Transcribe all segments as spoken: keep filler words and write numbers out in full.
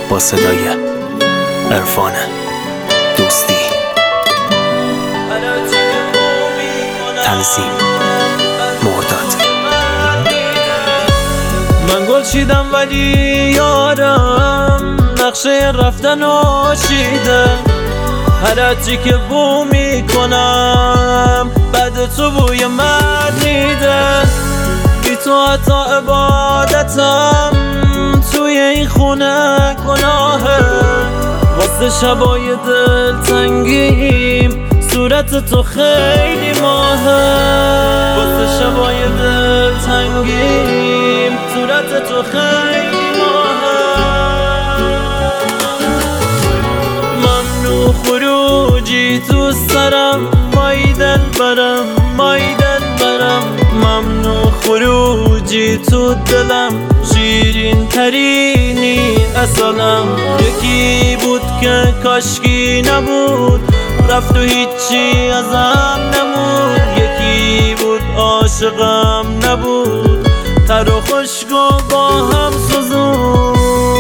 با صدای عرفان دوستی، تنظیم معتاد. من گل چیدم ولی یارم نقشه رفتن آشیده. هرچی که بو میکنم بعد تو بوی من میده. بی تو حتی عبادتم توی این خونه گناهه. واسه شبای دلتنگیم صورت تو خیلی ماهه. واسه شبای دلتنگیم صورت تو خیلی ماهه. ممنوع خروجی تو سرم مای دل برم مای دل برم. ممنوع خروجی تو دلم شیرین ترینی اصلم. یکی بود که کاشکی نبود رفت و هیچی ازم نمود. یکی بود عاشقم نبود تر و خشک و با هم سوزون.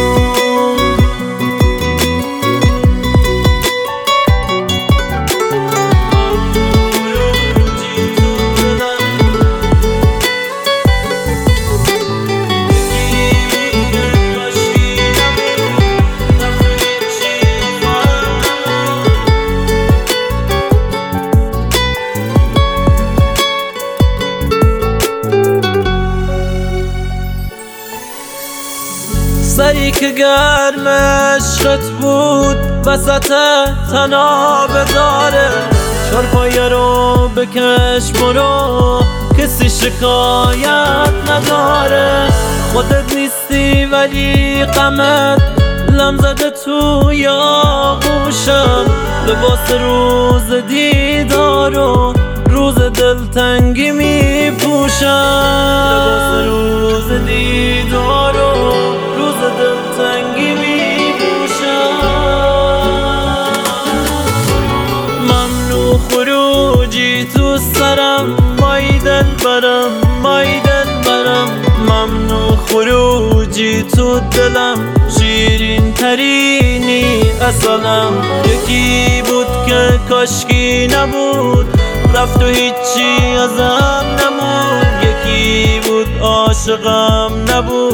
سری که گرم عشقت بود وسط تناب داره. چارپایه رو بکش برو کسی شکایت نداره. خودت نیستی ولی غمت لم زده توی آغوشم. لباس روز دیدار و روز دلتنگی می پوشم. لباس روز دیدار و روز دلتنگی می پوشم. ممنوع خروجی تو سرم مای دل برم مای دل برم. ممنوع خروجی تو دلم شیرین ترینی اصلم. یکی بود که کاشکی نبود رفت و هیچی ازم نمود. یکی بود عاشقم نبود